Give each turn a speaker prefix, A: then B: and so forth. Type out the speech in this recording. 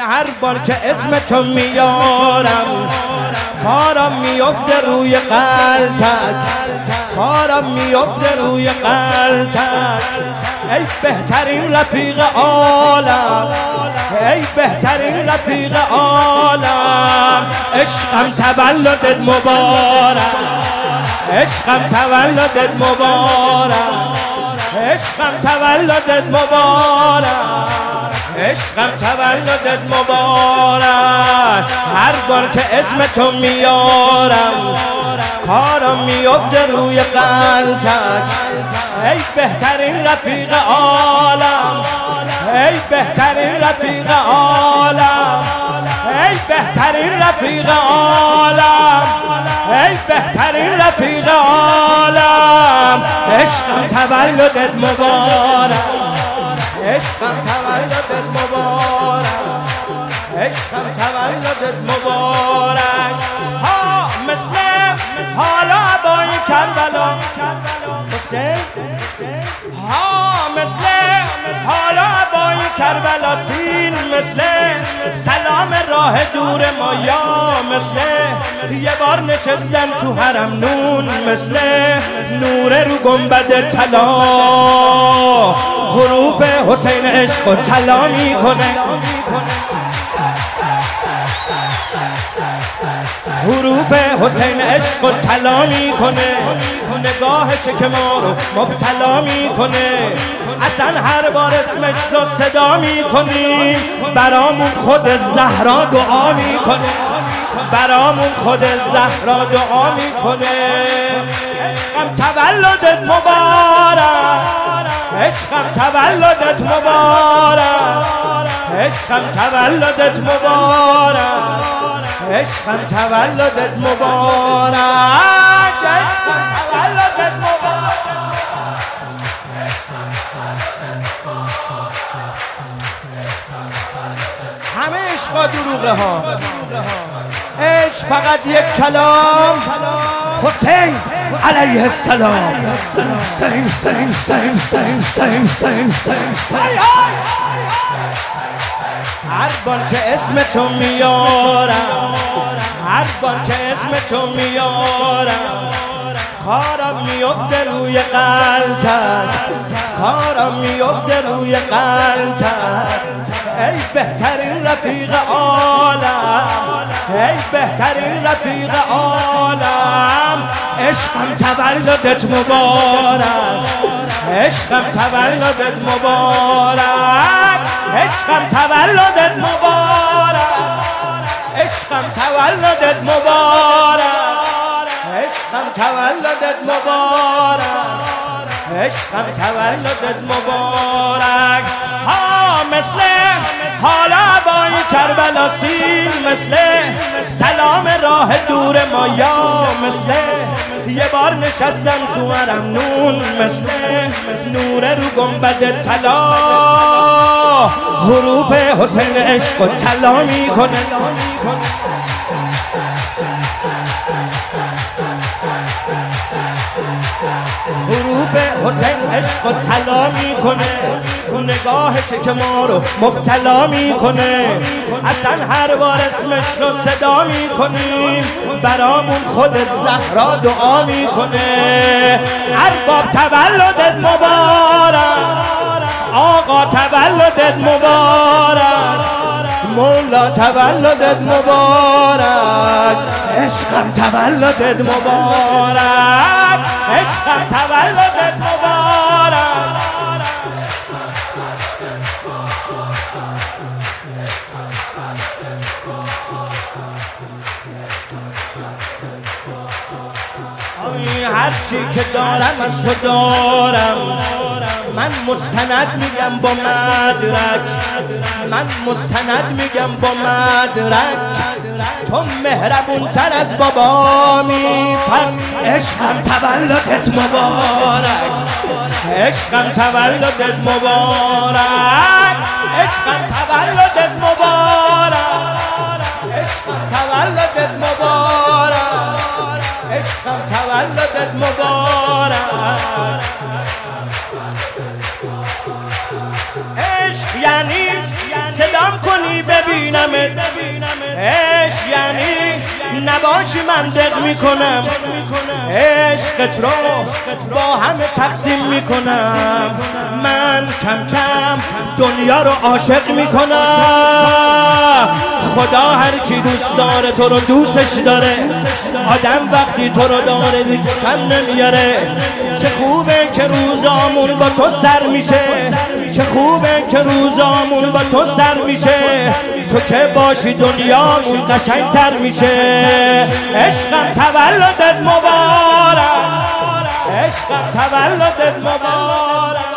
A: هر بار که اسم تو میارم کارم میفته روی قلتک، کارم میفته روی قلتک. ای بهترین رفیق عالم، ای بهترین رفیق عالم. عشقم تولدت مبارک، عشقم تولدت مبارک، عشقم تولدت مبارک، عشقم تولدت مبارک. هر بار که اسم تو میارم کارم میفته روی قلتک. ای بهترین رفیق عالم، ای بهترین رفیق عالم، ای بهترین رفیق عالم، ای بهترین رفیق عالم. عشقم تولدت مبارک، عشقم تولدت مبارک، عشقم تولدت مبارک. ها مثل حالا عبای کربلا حسین، ها مثل حالا عبای کربلا سین، مثل سلام راه دور ما، یا مثل یه بار نشستن تو حرم نون، مثل نور رو گنبد طلا حروف حسین عشق و طلا میکنه، حروف حسین عشق و طلا میکنه. نگاهش که ما رو مبتلا میکنه. اصلا هر بار اسمش رو صدا میکنیم برامون خود زهرا دعا میکنه، برامون خود زهرا دعا میکنه. عشقم تولدت مبارک، عشقم تولدت مبارک، عشقم تولدت مبارک، عشقم تولدت مبارک، عشقم تولدت مبارک. همه عشقا دروغه ها، عشق فقط یک کلام، حسین علیه السلام. حسین حسین حسین حسین حسین حسین. هر بار که اسم تو میارم، هر بار که اسم تو میارم کارم میفته روی قلتک، کارم میفته روی قلتک. ای بهترین رفیق عالم، ای بهترین رفیق عالم. عشقم تولدت مبارک، عشقم تولدت مبارک، عشقم تولدت مبارک، عشقم تولدت مبارک، عشقم تولدت مبارک، عشقم تولدت مبارک. ها مثل حالا عبای کربلا سین، مثل سلام راه دور ما، یا مثل یه بار نشستم تو حرم نون، مثل نور رو گنبد طلا حروف حسین عشق و طلا میکنه. حروف حسین عشق و طلا میکنه. نگاهش که ما رو مبتلا میکنه. اصلا هر بار اسمش رو صدا میکنیم برامون خود زهرا دعا میکنه. ارباب تولدت مبارک، آقا تولدت مبارک، مولا تولدت مبارک، عشقم تولدت مبارک، عشقم تولدت مبارک. هر چی که دارم از تو دارم، من مستند میگم با مدرک، من مستند میگم با مدرک. تو مهربون تر از بابامی، پس عشقم تولدت مبارک، عشقم تولدت مبارک، عشقم تولدت مبارک، عشقم تولدت مبارک، عشقم تولدت مبارک. عشق یعنی صدام کنی ببینم نباشی من دق میکنم، عشقت رو با همه تقسیم میکنم، من کم کم دنیا رو عاشق میکنم. خدا هر کی دوست داره تو رو دوستش داره، آدم وقتی تو رو داره کم نمیاره. چه خوبه که روزامون با تو سر میشه، چه خوبه که روزامون با تو سر میشه، تو که باشی دنیامون قشنگتر میشه. عشقم تولدت مبارک، عشقم تولدت مبارک.